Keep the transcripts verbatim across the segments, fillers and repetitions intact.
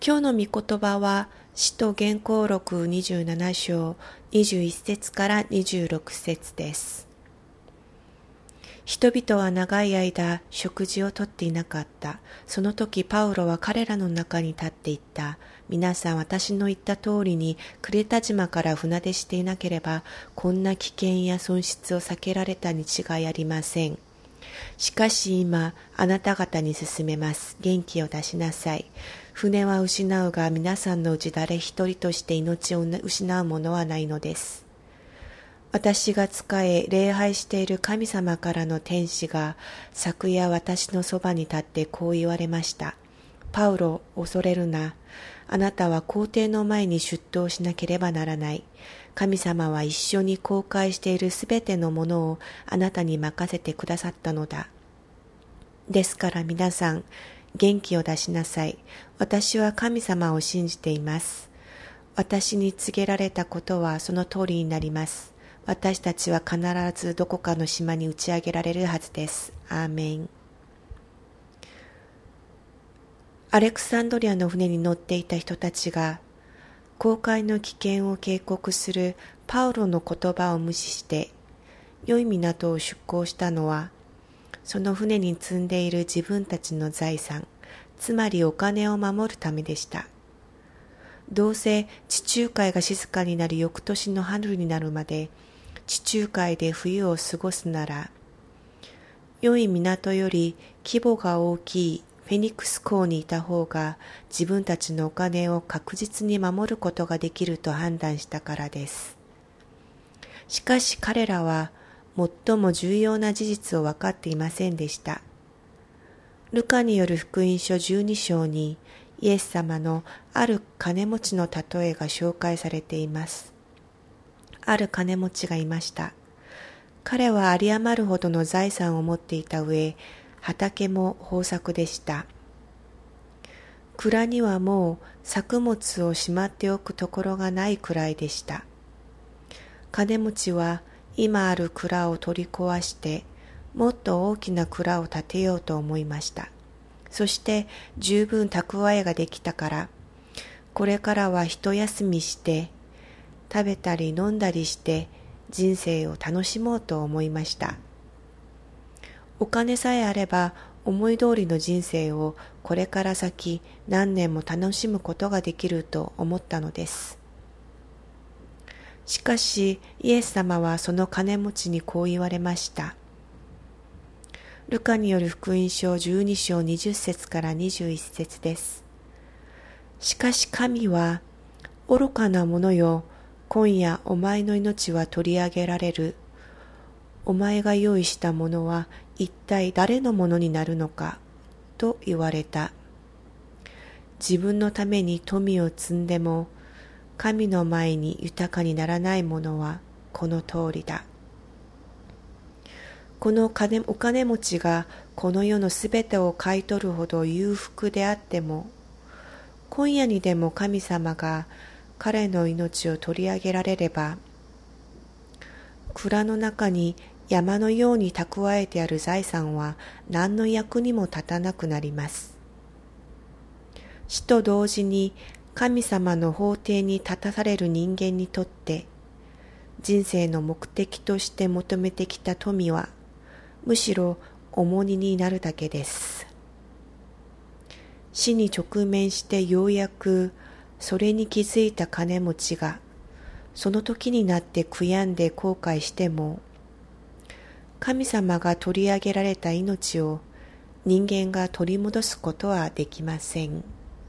今日の御言葉は、使徒言行録にじゅうなな章にじゅういち節からにじゅうろく節です。人々は長い間食事をとっていなかった。その時パウロは彼らの中に立っていった。皆さん、私の言った通りにクレタ島から船出していなければ、こんな危険や損失を避けられたに違いありません。しかし今、あなた方に勧めます。元気を出しなさい。船は失うが、皆さんのうち誰一人として命を失うものはないのです。私が仕え、礼拝している神様からの天使が、昨夜私のそばに立ってこう言われました。パウロ、恐れるな。あなたは皇帝の前に出頭しなければならない。神様は一緒に航海しているすべてのものをあなたに任せてくださったのだ。ですから皆さん、元気を出しなさい。私は神様を信じています。私に告げられたことはその通りになります。私たちは必ずどこかの島に打ち上げられるはずです。アーメン。アレクサンドリアの船に乗っていた人たちが、航海の危険を警告するパウロの言葉を無視して、良い港を出港したのは、その船に積んでいる自分たちの財産、つまりお金を守るためでした。どうせ地中海が静かになる翌年の春になるまで、地中海で冬を過ごすなら、良い港より規模が大きいフェニックス港にいた方が自分たちのお金を確実に守ることができると判断したからです。しかし彼らは最も重要な事実を分かっていませんでした。ルカによる福音書じゅうに章にイエス様のある金持ちの例えが紹介されています。ある金持ちがいました。彼は有り余るほどの財産を持っていた上、畑も豊作でした。蔵にはもう作物をしまっておくところがないくらいでした。金持ちは今ある蔵を取り壊して、もっと大きな蔵を建てようと思いました。そして十分蓄えができたから、これからは一休みして、食べたり飲んだりして人生を楽しもうと思いました。お金さえあれば思い通りの人生をこれから先何年も楽しむことができると思ったのです。しかしイエス様はその金持ちにこう言われました。ルカによる福音書じゅうに章にじゅう節からにじゅういち節です。しかし神は、愚かな者よ、今夜お前の命は取り上げられる。お前が用意したものは一体誰のものになるのか、と言われた。自分のために富を積んでも、神の前に豊かにならないものはこの通りだ。この金お金持ちがこの世のすべてを買い取るほど裕福であっても、今夜にでも神様が彼の命を取り上げられれば、蔵の中に山のように蓄えてある財産は何の役にも立たなくなります。死と同時に神様の法廷に立たされる人間にとって、人生の目的として求めてきた富は、むしろ重荷になるだけです。死に直面してようやくそれに気づいた金持ちが、その時になって悔やんで後悔しても、神様が取り上げられた命を人間が取り戻すことはできません。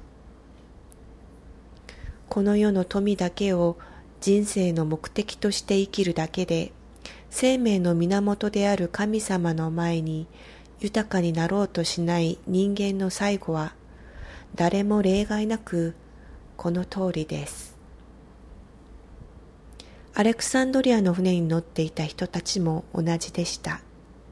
この世の富だけを人生の目的として生きるだけで、生命の源である神様の前に豊かになろうとしない人間の最後は、誰も例外なくこの通りです。アレクサンドリアの船に乗っていた人たちも同じでした。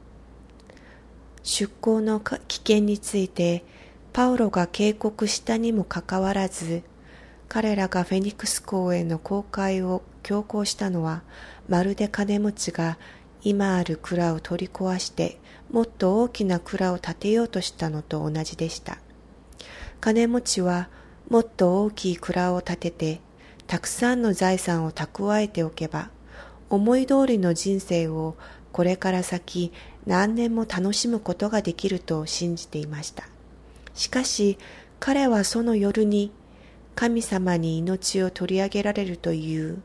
出港の危険についてパウロが警告したにもかかわらず、彼らがフェニックス港への航海を強行したのは、まるで金持ちが今ある蔵を取り壊してもっと大きな蔵を建てようとしたのと同じでした。金持ちはもっと大きい蔵を建てて、たくさんの財産を蓄えておけば、思い通りの人生をこれから先何年も楽しむことができると信じていました。しかし彼はその夜に神様に命を取り上げられるという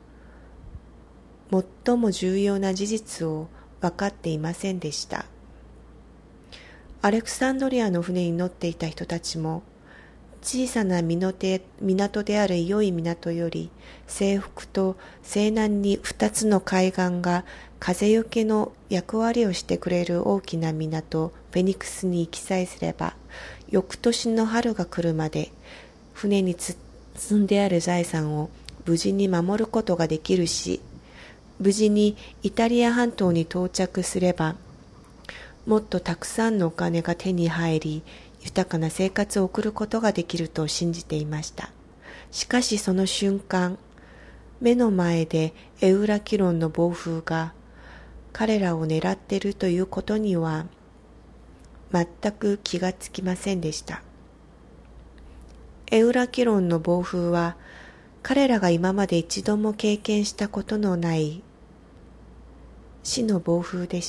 最も重要な事実を分かっていませんでした。アレクサンドリアの船に乗っていた人たちも、小さな港である良い港より西北と西南に二つの海岸が風よけの役割をしてくれる大きな港フェニックスに行きさえすれば、翌年の春が来るまで船に積んである財産を無事に守ることができるし、無事にイタリア半島に到着すれば、もっとたくさんのお金が手に入り、豊かな生活を送ることができると信じていました。しかしその瞬間、目の前でエウラキロンの暴風が彼らを狙っているということには全く気がつきませんでした。エウラキロンの暴風は彼らが今まで一度も経験したことのない死の暴風でした。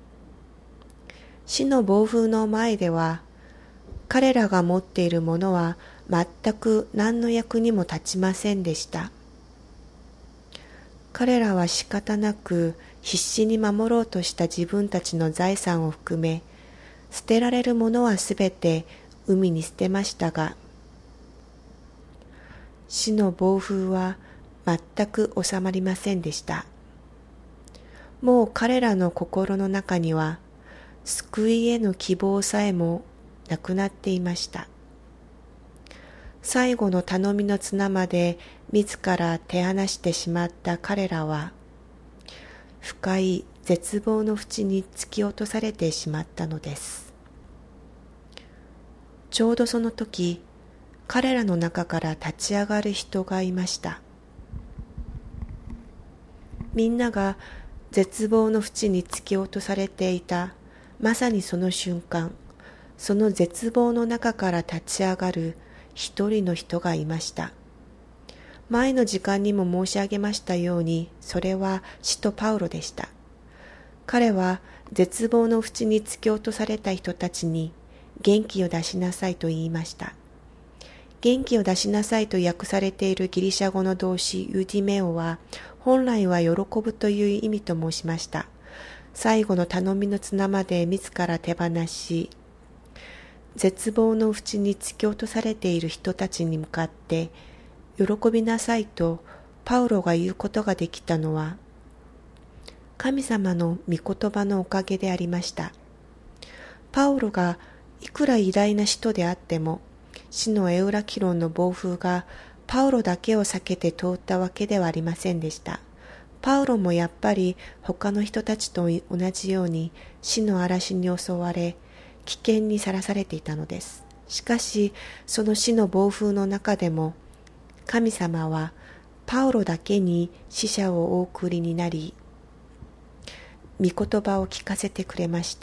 死の暴風の前では、彼らが持っているものは全く何の役にも立ちませんでした。彼らは仕方なく必死に守ろうとした自分たちの財産を含め、捨てられるものはすべて海に捨てましたが、死の暴風は全く収まりませんでした。もう彼らの心の中には、救いへの希望さえもなくなっていました。最後の頼みの綱まで自ら手放してしまった彼らは、深い絶望の淵に突き落とされてしまったのです。ちょうどその時、彼らの中から立ち上がる人がいました。みんなが絶望の淵に突き落とされていた、まさにその瞬間、その絶望の中から立ち上がる一人の人がいました。前の時間にも申し上げましたように、それは使徒パウロでした。彼は絶望の淵に突き落とされた人たちに元気を出しなさいと言いました。元気を出しなさいと訳されているギリシャ語の動詞ユディメオは、本来は喜ぶという意味と申しました。最後の頼みの綱まで自ら手放し、絶望の淵に突き落とされている人たちに向かって喜びなさいとパウロが言うことができたのは、神様の御言葉のおかげでありました。パウロがいくら偉大な使徒であっても、死のエウラキロンの暴風がパウロだけを避けて通ったわけではありませんでした。パウロもやっぱり他の人たちと同じように死の嵐に襲われ、危険にさらされていたのです。しかし、その死の暴風の中でも、神様はパウロだけに死者をお送りになり、御言葉を聞かせてくれました。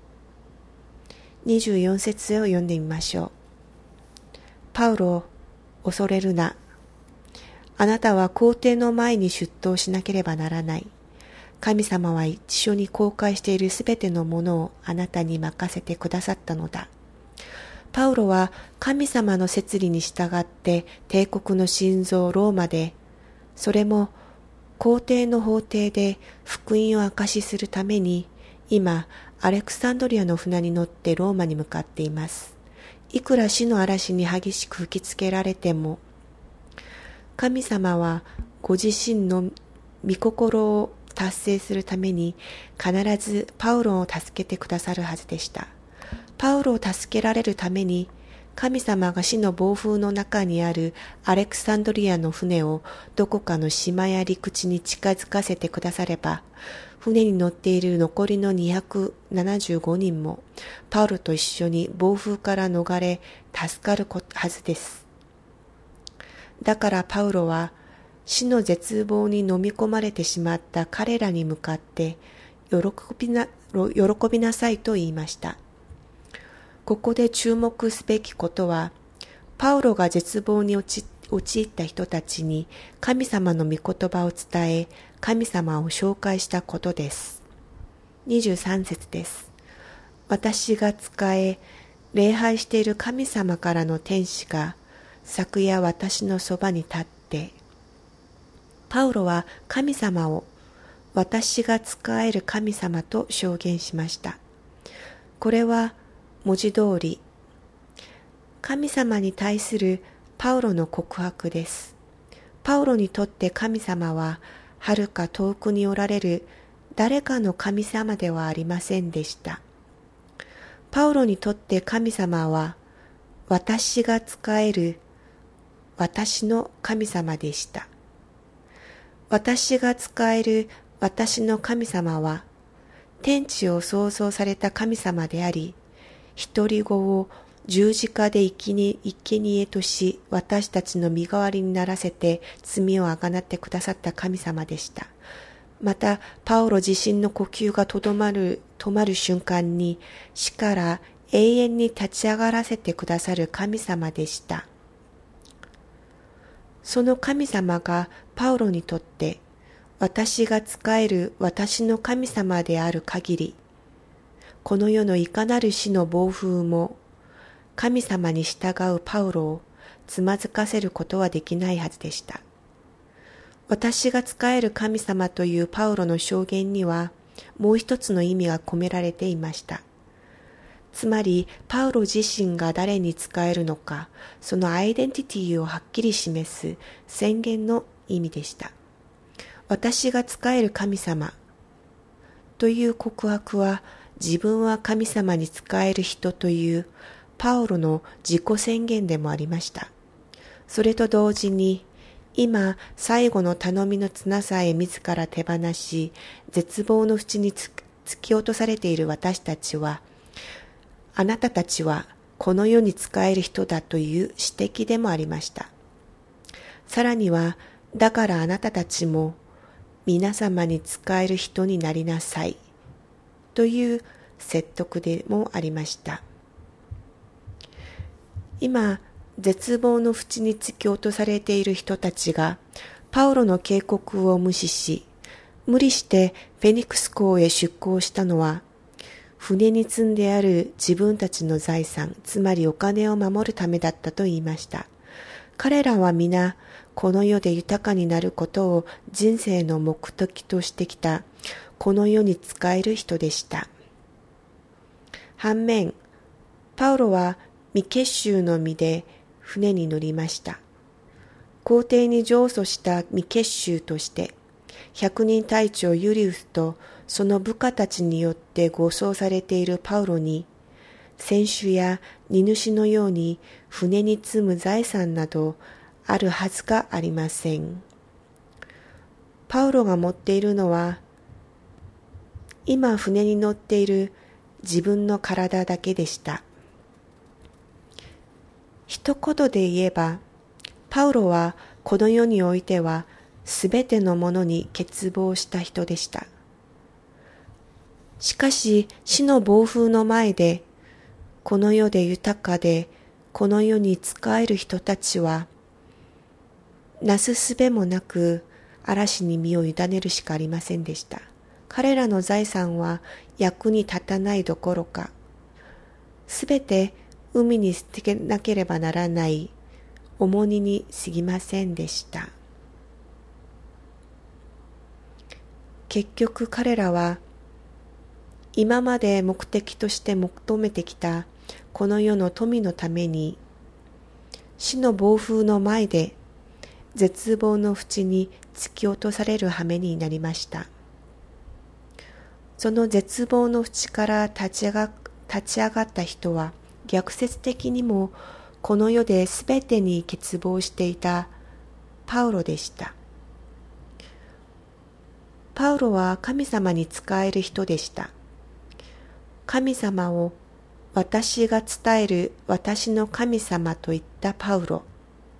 にじゅうよん節を読んでみましょう。パウロ、恐れるな。あなたは皇帝の前に出頭しなければならない。神様は一緒に公開しているすべてのものをあなたに任せてくださったのだ。パウロは神様の摂理に従って帝国の心臓ローマで、それも皇帝の法廷で福音を証しするために、今アレクサンドリアの船に乗ってローマに向かっています。いくら死の嵐に激しく吹きつけられても、神様はご自身の御心を達成するために必ずパウロを助けてくださるはずでした。パウロを助けられるために、神様が死の暴風の中にあるアレクサンドリアの船をどこかの島や陸地に近づかせてくだされば、船に乗っている残りのにひゃくななじゅうごにんもパウロと一緒に暴風から逃れ助かるはずです。だからパウロは死の絶望に飲み込まれてしまった彼らに向かって喜びな、喜びなさいと言いました。ここで注目すべきことは、 パウロが絶望に陥った人たちに神様の御言葉を伝え、神様を紹介したことです。にじゅうさん節です。私が仕え、礼拝している神様からの天使が昨夜私のそばに立って、パウロは神様を私が仕える神様と証言しました。これは文字通り神様に対するパウロの告白です。パウロにとって神様ははるか遠くにおられる誰かの神様ではありませんでした。パウロにとって神様は私が仕える私の神様でした。私が仕える私の神様は天地を創造された神様であり、独り子を十字架で生贄とし、私たちの身代わりにならせて罪をあがなってくださった神様でした。また、パウロ自身の呼吸がとどまる、止まる瞬間に死から永遠に立ち上がらせてくださる神様でした。その神様がパウロにとって私が仕える私の神様である限り、この世のいかなる死の暴風も神様に従うパウロをつまずかせることはできないはずでした。私が仕える神様というパウロの証言にはもう一つの意味が込められていました。つまりパウロ自身が誰に仕えるのか、そのアイデンティティをはっきり示す宣言の意味でした。私が仕える神様という告白は、自分は神様に仕える人というパウロの自己宣言でもありました。それと同時に、今最後の頼みの綱さえ自ら手放し、絶望の淵に突き落とされている私たちは、あなたたちはこの世に仕える人だという指摘でもありました。さらには、だからあなたたちも皆様に仕える人になりなさいという説得でもありました。今、絶望の淵に突き落とされている人たちがパウロの警告を無視し、無理してフェニックス港へ出港したのは、船に積んである自分たちの財産、つまりお金を守るためだったと言いました。彼らは皆、この世で豊かになることを人生の目的としてきた、この世に仕える人でした。反面、パウロは未結集の身で船に乗りました。皇帝に上訴した未結集として、百人隊長ユリウスとその部下たちによって護送されているパウロに、船主や荷主のように船に積む財産などあるはずがありません。パウロが持っているのは、今船に乗っている自分の体だけでした。一言で言えば、パウロはこの世においてはすべてのものに欠乏した人でした。しかし死の暴風の前で、この世で豊かでこの世に仕える人たちは、なすすべもなく嵐に身を委ねるしかありませんでした。彼らの財産は役に立たないどころか、すべて海に捨てなければならない重荷に過ぎませんでした。結局彼らは今まで目的として求めてきたこの世の富のために、死の暴風の前で絶望の淵に突き落とされる羽目になりました。その絶望の淵から立ち上が、立ち上がった人は、逆説的にもこの世で全てに欠乏していたパウロでした。パウロは神様に仕える人でした。神様を私が伝える私の神様と言ったパウロ。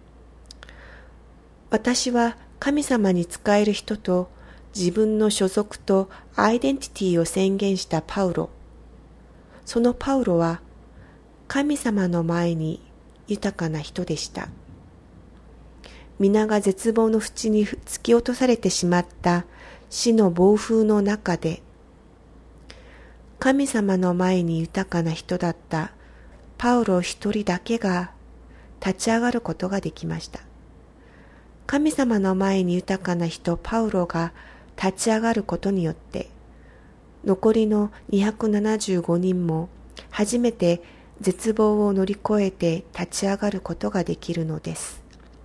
私は神様に仕える人と自分の所属とアイデンティティを宣言したパウロ。そのパウロは神様の前に豊かな人でした。皆が絶望の淵に突き落とされてしまった死の暴風の中で、神様の前に豊かな人だったパウロ一人だけが立ち上がることができました。神様の前に豊かな人パウロが立ち上がることによって、残りのにひゃくななじゅうごにんも初めて絶望を乗り越えて立ち上がることができるのです。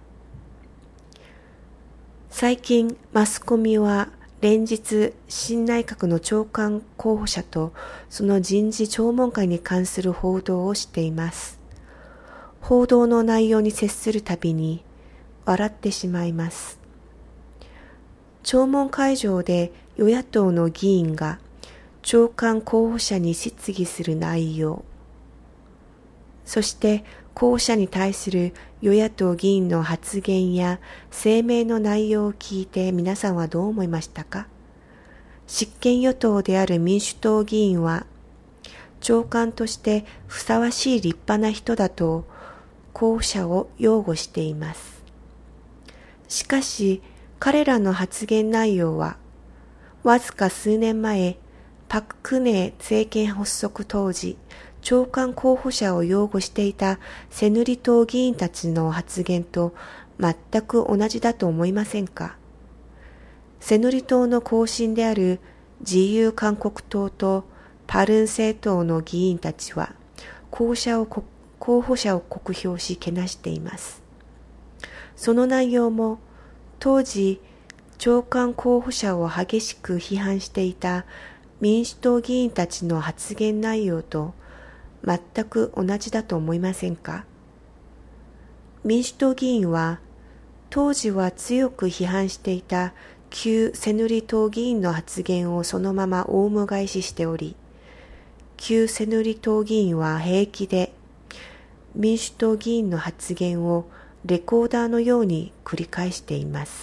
最近マスコミは連日新内閣の長官候補者とその人事聴聞会に関する報道をしています。報道の内容に接するたびに笑ってしまいます。聴聞会場で与野党の議員が長官候補者に質疑する内容、そして候補者に対する与野党議員の発言や声明の内容を聞いて皆さんはどう思いましたか？執権与党である民主党議員は長官としてふさわしい立派な人だと候補者を擁護しています。しかし彼らの発言内容はわずか数年前、パク・クネ政権発足当時、長官候補者を擁護していたセヌリ党議員たちの発言と全く同じだと思いませんか？セヌリ党の後進である自由韓国党とパルン政党の議員たちは候補者を、候補者を酷評しけなしています。その内容も当時長官候補者を激しく批判していた民主党議員たちの発言内容と全く同じだと思いませんか？民主党議員は当時は強く批判していた旧セヌリ党議員の発言をそのままオウム返ししており、旧セヌリ党議員は平気で民主党議員の発言をレコーダーのように繰り返しています。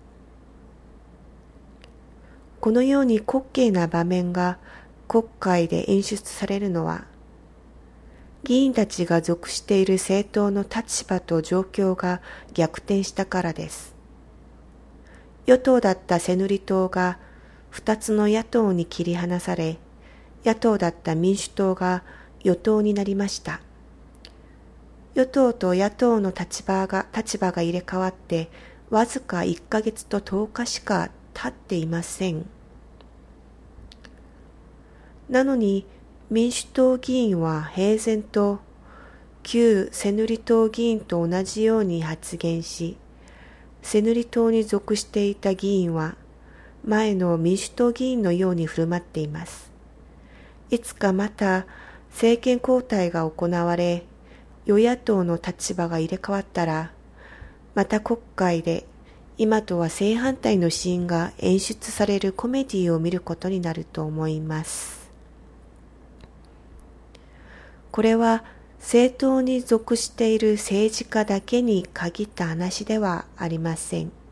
このように滑稽な場面が国会で演出されるのは、議員たちが属している政党の立場と状況が逆転したからです。与党だったセヌリ党が二つの野党に切り離され、野党だった民主党が与党になりました。与党と野党の立場が、立場が入れ替わってわずかいっかげつととおかしか経っていません。なのに民主党議員は平然と旧セヌリ党議員と同じように発言し、セヌリ党に属していた議員は前の民主党議員のように振る舞っています。いつかまた政権交代が行われ、与野党の立場が入れ替わったら、また国会で今とは正反対のシーンが演出されるコメディを見ることになると思います。これは政党に属している政治家だけに限った話ではありません。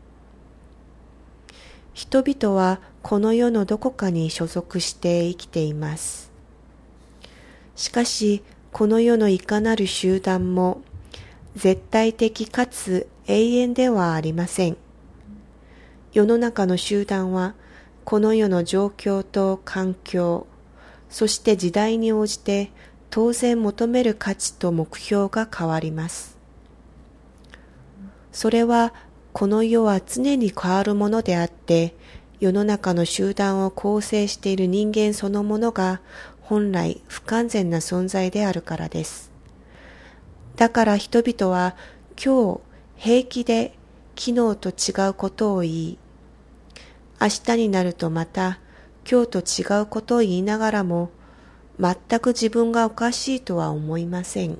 人々はこの世のどこかに所属して生きています。しかし、この世のいかなる集団も絶対的かつ永遠ではありません。世の中の集団はこの世の状況と環境、そして時代に応じて当然求める価値と目標が変わります。それはこの世は常に変わるものであって、世の中の集団を構成している人間そのものが本来不完全な存在であるからです。だから人々は今日平気で昨日と違うことを言い、明日になるとまた今日と違うことを言いながらも、全く自分がおかしいとは思いません。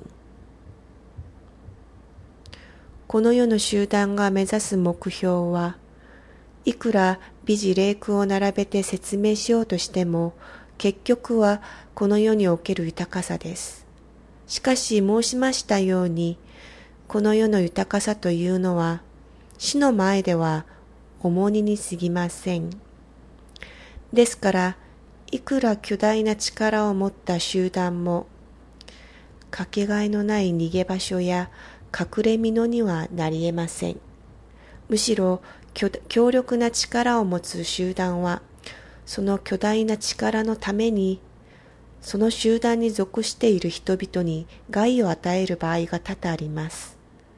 この世の集団が目指す目標はいくら美辞麗句を並べて説明しようとしても、結局はこの世における豊かさです。しかし申しましたように、この世の豊かさというのは死の前では重荷に過ぎません。ですから、いくら巨大な力を持った集団もかけがえのない逃げ場所や隠れ蓑にはなり得ません。むしろ強力な力を持つ集団は、その巨大な力のために、その集団に属している人々に害を与える場合が多々あります。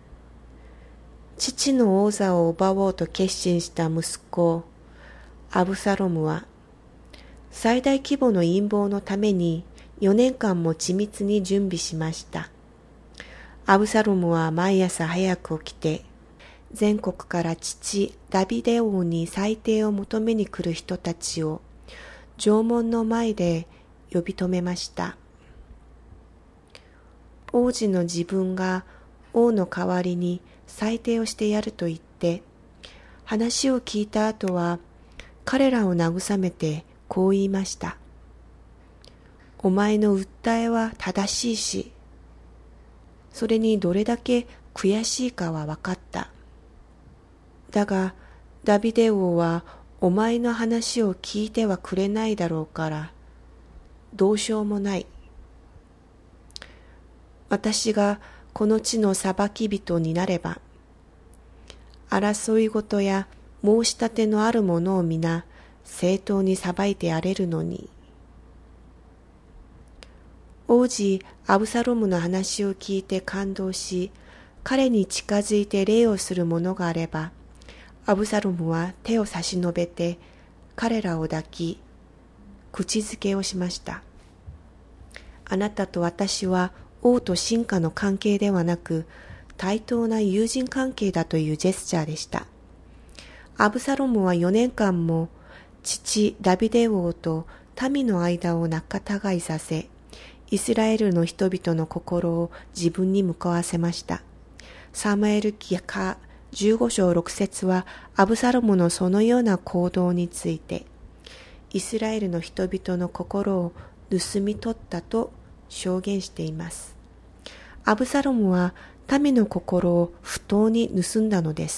父の王座を奪おうと決心した息子、アブサロムは、最大規模の陰謀のためによねんかんも緻密に準備しました。アブサロムは毎朝早く起きて、全国から父ダビデ王に裁定を求めに来る人たちを城門の前で呼び止めました。王子の自分が王の代わりに裁定をしてやると言って、話を聞いた後は彼らを慰めてこう言いました。お前の訴えは正しいし、それにどれだけ悔しいかは分かった。だが、ダビデ王はお前の話を聞いてはくれないだろうから、どうしようもない。私がこの地の裁き人になれば、争い事や申し立てのあるものを皆正当に裁いてやれるのに。王子アブサロムの話を聞いて感動し、彼に近づいて礼をする者があれば、アブサロムは手を差し伸べて彼らを抱き、口づけをしました。あなたと私は王と臣下の関係ではなく、対等な友人関係だというジェスチャーでした。アブサロムはよねんかんも父ダビデ王と民の間を仲違いさせ、イスラエルの人々の心を自分に向かわせました。サムエル記下じゅうごしょうろくせつはアブサロムのそのような行動について、イスラエルの人々の心を盗み取ったと証言しています。アブサロムは民の心を不当に盗んだのです。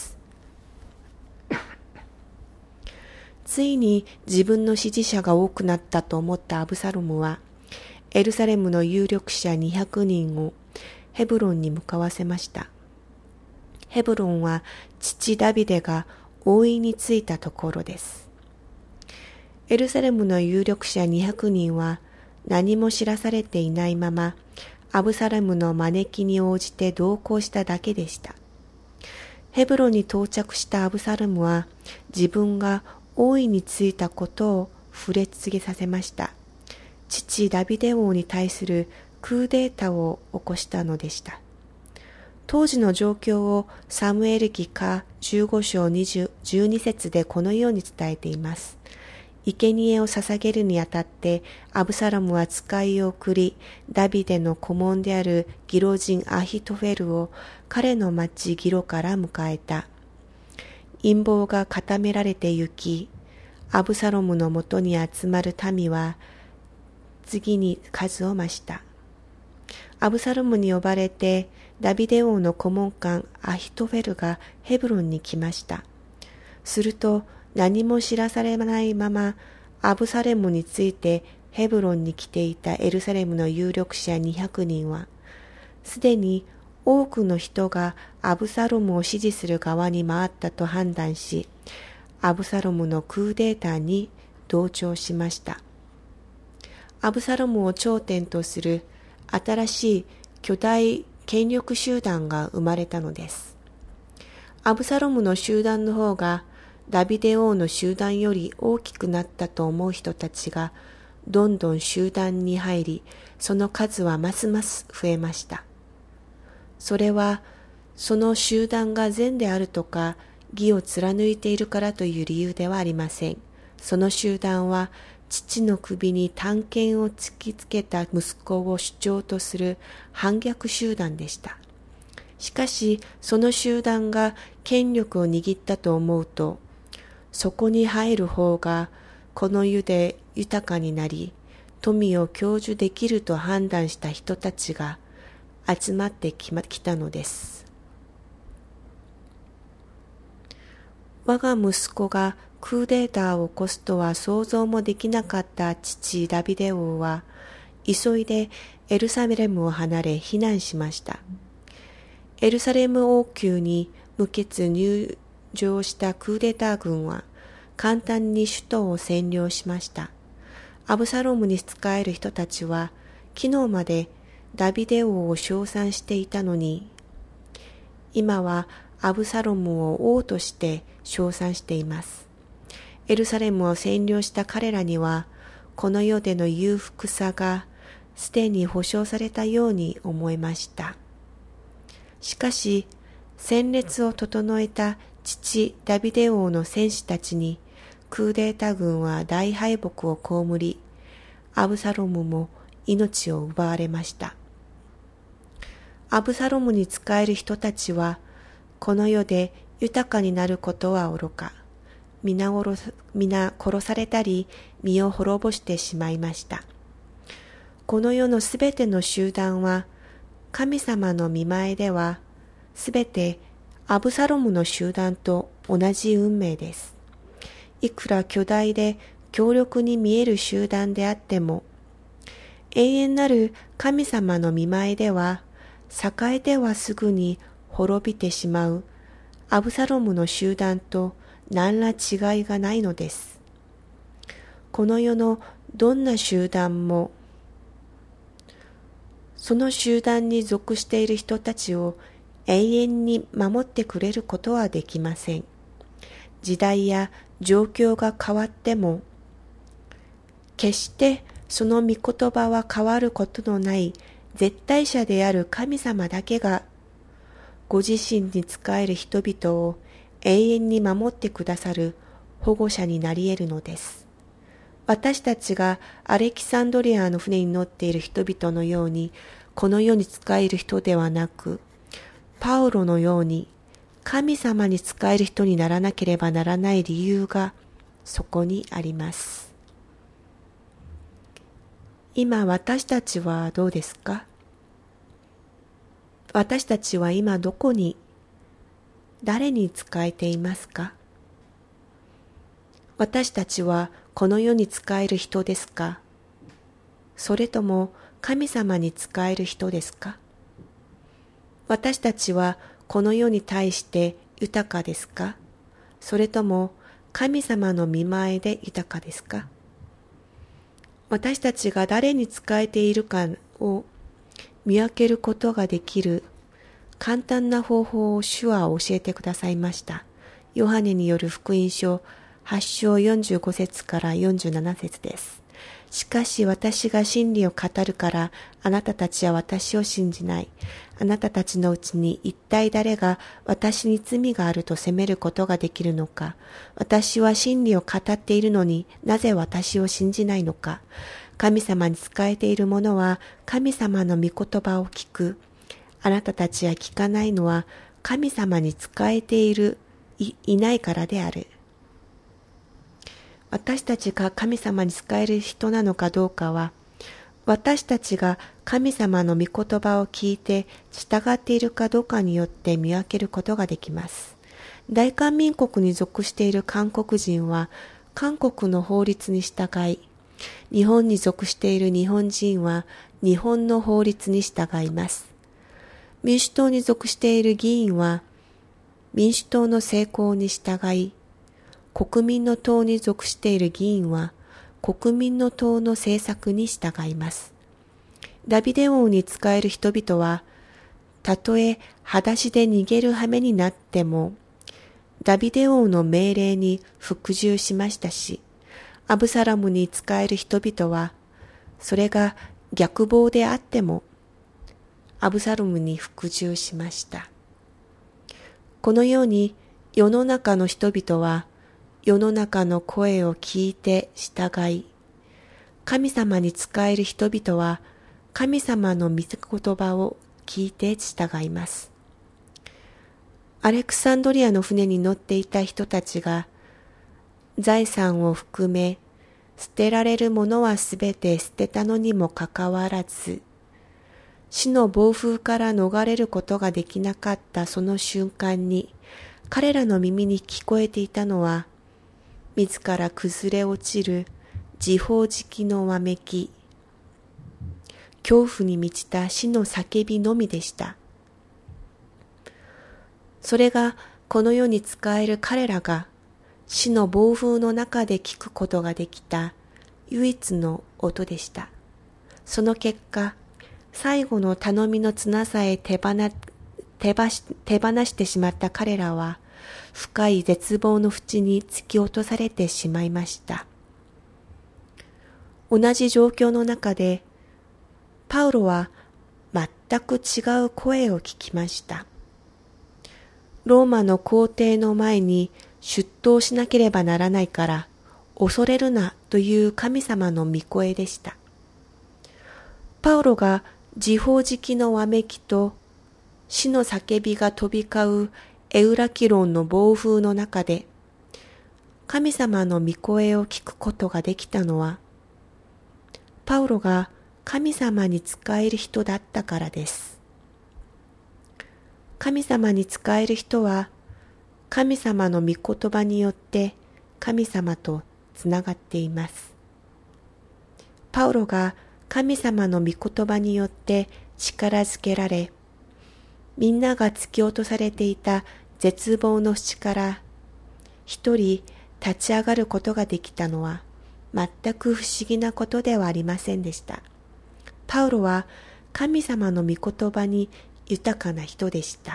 ついに自分の支持者が多くなったと思ったアブサロムは、エルサレムの有力者にひゃくにんをヘブロンに向かわせました。ヘブロンは父ダビデが王位についたところです。エルサレムの有力者にひゃくにんは何も知らされていないまま、アブサロムの招きに応じて同行しただけでした。ヘブロンに到着したアブサロムは、自分が王位についたことを触れ告げさせました。父ダビデ王に対するクーデータを起こしたのでした。当時の状況をサムエル記下じゅうごしょうじゅうにせつでこのように伝えています。生贄を捧げるにあたってアブサロムは使いを送り、ダビデの顧問であるギロ人アヒトフェルを彼の町ギロから迎えた。陰謀が固められてゆき、アブサロムのもとに集まる民は次に数を増した。アブサロムに呼ばれてダビデ王の顧問官アヒトフェルがヘブロンに来ました。すると何も知らされないままアブサレムについてヘブロンに来ていたエルサレムの有力者にひゃくにんは、すでに多くの人がアブサロムを支持する側に回ったと判断し、アブサロムのクーデータに同調しました。アブサロムを頂点とする新しい巨大権力集団が生まれたのです。アブサロムの集団の方がダビデ王の集団より大きくなったと思う人たちがどんどん集団に入り、その数はますます増えました。それはその集団が善であるとか義を貫いているからという理由ではありません。その集団は父の首に短剣を突きつけた息子を主張とする反逆集団でした。しかしその集団が権力を握ったと思うと、そこに入る方がこの世で豊かになり、富を享受できると判断した人たちが集まってきたのです。我が息子がクーデーターを起こすとは想像もできなかった父ダビデ王は、 急いでエルサレムを離れ避難しました。エルサレム王宮に無血入城したクーデター軍は簡単に首都を占領しました。アブサロムに仕える人たちは昨日までダビデ王を称賛していたのに、今はアブサロムを王として称賛しています。エルサレムを占領した彼らには、この世での裕福さがすでに保証されたように思えました。しかし、戦列を整えた父ダビデ王の戦士たちに、クーデータ軍は大敗北を被り、アブサロムも命を奪われました。アブサロムに仕える人たちは、この世で豊かになることは愚か、皆殺、皆殺されたり、身を滅ぼしてしまいました。この世のすべての集団は、神様の御前では、すべてアブサロムの集団と同じ運命です。いくら巨大で強力に見える集団であっても、永遠なる神様の御前では、栄えてはすぐに滅びてしまうアブサロムの集団と何ら違いがないのです。この世のどんな集団も、その集団に属している人たちを永遠に守ってくれることはできません。時代や状況が変わっても、決してその御言葉は変わることのない絶対者である神様だけが、ご自身に仕える人々を永遠に守ってくださる保護者になり得るのです。私たちがアレキサンドリアの船に乗っている人々のように、この世に仕える人ではなく、パウロのように神様に仕える人にならなければならない理由がそこにあります。今私たちはどうですか？私たちは今どこに、誰に仕えていますか？私たちはこの世に仕える人ですか？それとも神様に仕える人ですか？私たちはこの世に対して豊かですか？それとも神様の御前で豊かですか？私たちが誰に仕えているかを見分けることができる簡単な方法を主は教えてくださいました。ヨハネによる福音書はち章よんじゅうご節からよんじゅうなな節です。しかし私が真理を語るからあなたたちは私を信じない。あなたたちのうちに一体誰が私に罪があると責めることができるのか。私は真理を語っているのになぜ私を信じないのか。神様に仕えている者は神様の御言葉を聞く。あなたたちは聞かないのは神様に仕えている い, いないからである。私たちが神様に仕える人なのかどうかは、私たちが神様の御言葉を聞いて従っているかどうかによって見分けることができます。大韓民国に属している韓国人は韓国の法律に従い、日本に属している日本人は日本の法律に従います。民主党に属している議員は民主党の成功に従い、国民の党に属している議員は国民の党の政策に従います。ダビデ王に仕える人々は、たとえ裸足で逃げる羽目になっても、ダビデ王の命令に服従しましたし、アブサラムに仕える人々は、それが逆暴であっても、アブサロムに服従しました。このように世の中の人々は、世の中の声を聞いて従い、神様に仕える人々は神様の御言葉を聞いて従います。アレクサンドリアの船に乗っていた人たちが、財産を含め捨てられるものはすべて捨てたのにもかかわらず、死の暴風から逃れることができなかったその瞬間に、彼らの耳に聞こえていたのは、自ら崩れ落ちる自暴自棄のわめき、 恐怖に満ちた死の叫びのみでした。それがこの世に仕える彼らが死の暴風の中で聞くことができた唯一の音でした。その結果、最後の頼みの綱さえ手放、手ばし、手放してしまった彼らは、深い絶望の淵に突き落とされてしまいました。同じ状況の中で、パウロは全く違う声を聞きました。ローマの皇帝の前に出頭しなければならないから、恐れるなという神様の御声でした。パウロが自暴自棄のわめきと死の叫びが飛び交うエウラキロンの暴風の中で、神様の御声を聞くことができたのは、パウロが神様に仕える人だったからです。神様に仕える人は、神様の御言葉によって神様とつながっています。パウロが神様の御言葉によって力づけられ、みんなが突き落とされていた絶望の淵から一人立ち上がることができたのは全く不思議なことではありませんでした。パウロは神様の御言葉に豊かな人でした。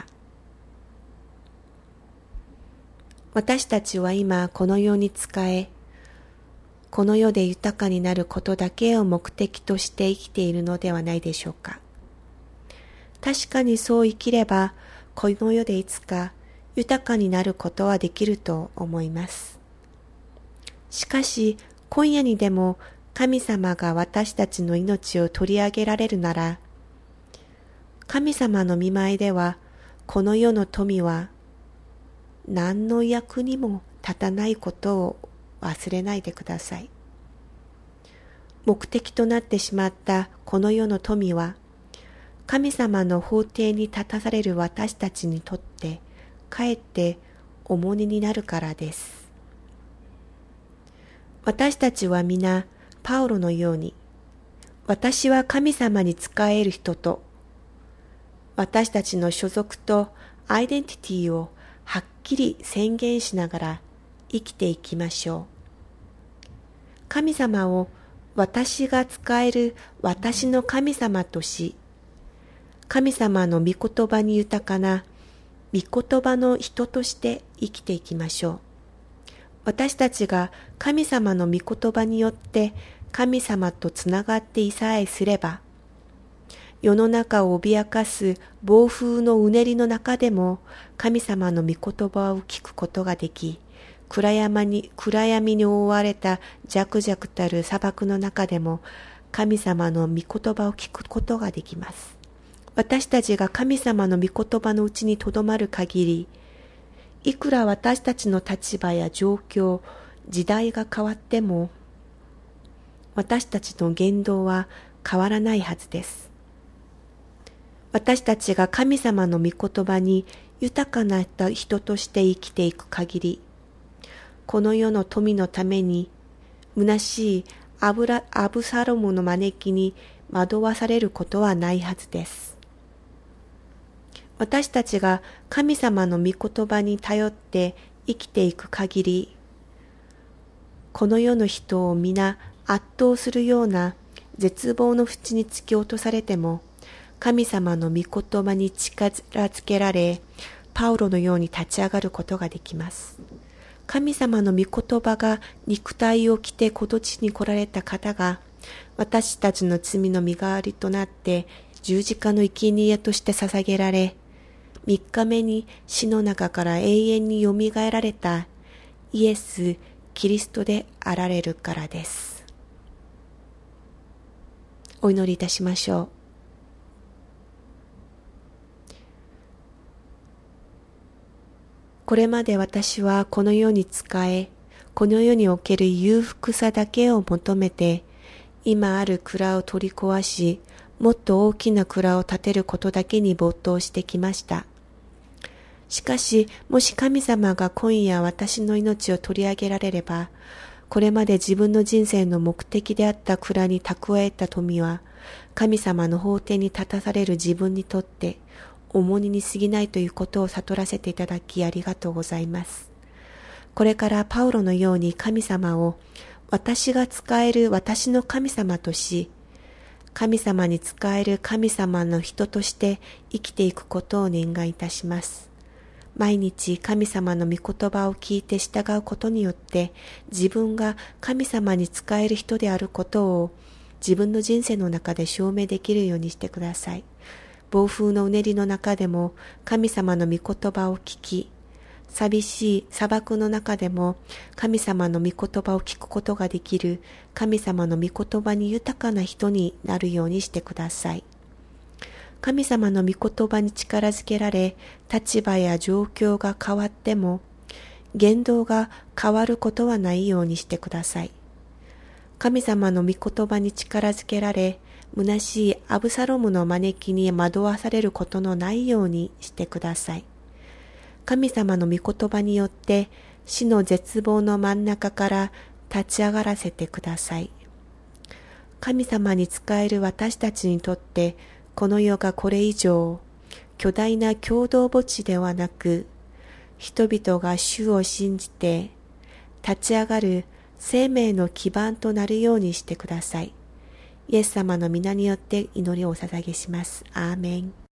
私たちは今この世に仕え、この世で豊かになることだけを目的として生きているのではないでしょうか。確かにそう生きれば、この世でいつか豊かになることはできると思います。しかし、今夜にでも神様が私たちの命を取り上げられるなら、神様の御前では、この世の富は何の役にも立たないことを忘れないでください。目的となってしまったこの世の富は、神様の法廷に立たされる私たちにとってかえって重荷になるからです。私たちは皆パウロのように、私は神様に仕える人と、私たちの所属とアイデンティティをはっきり宣言しながら生きていきましょう。神様を私が仕える私の神様とし、神様の御言葉に豊かな御言葉の人として生きていきましょう。私たちが神様の御言葉によって神様とつながっていさえすれば、世の中を脅かす暴風のうねりの中でも神様の御言葉を聞くことができ、暗闇に、暗闇に覆われたジャクジャクたる砂漠の中でも神様の御言葉を聞くことができます。私たちが神様の御言葉のうちにとどまる限り、いくら私たちの立場や状況、時代が変わっても、私たちの言動は変わらないはずです。私たちが神様の御言葉に豊かな人として生きていく限り、この世の富のために、虚しいアブラ、アブサロムの招きに惑わされることはないはずです。私たちが神様の御言葉に頼って生きていく限り、この世の人を皆圧倒するような絶望の淵に突き落とされても、神様の御言葉に力づけられ、パウロのように立ち上がることができます。神様の御言葉が肉体を着てこの地に来られた方が、私たちの罪の身代わりとなって十字架の生贄として捧げられ、三日目に死の中から永遠によみがえられたイエス・キリストであられるからです。お祈りいたしましょう。これまで私はこの世に仕え、この世における裕福さだけを求めて、今ある蔵を取り壊し、もっと大きな蔵を建てることだけに没頭してきました。しかし、もし神様が今夜私の命を取り上げられれば、これまで自分の人生の目的であった蔵に蓄えた富は、 神様の法廷に立たされる自分にとって重荷に過ぎないということを悟らせていただきありがとうございます。これからパウロのように神様を私が使える私の神様とし、神様に仕える神様の人として生きていくことを願いいたします。毎日神様の御言葉を聞いて従うことによって自分が神様に仕える人であることを自分の人生の中で証明できるようにしてください。暴風のうねりの中でも神様の御言葉を聞き、寂しい砂漠の中でも神様の御言葉を聞くことができる神様の御言葉に豊かな人になるようにしてください。神様の御言葉に力づけられ、立場や状況が変わっても言動が変わることはないようにしてください。神様の御言葉に力づけられ、虚しいアブサロムの招きに惑わされることのないようにしてください。神様の御言葉によって死の絶望の真ん中から立ち上がらせてください。神様に仕える私たちにとってこの世がこれ以上巨大な共同墓地ではなく、人々が主を信じて立ち上がる生命の基盤となるようにしてください。イエス様の皆によって祈りをお捧げします。アーメン。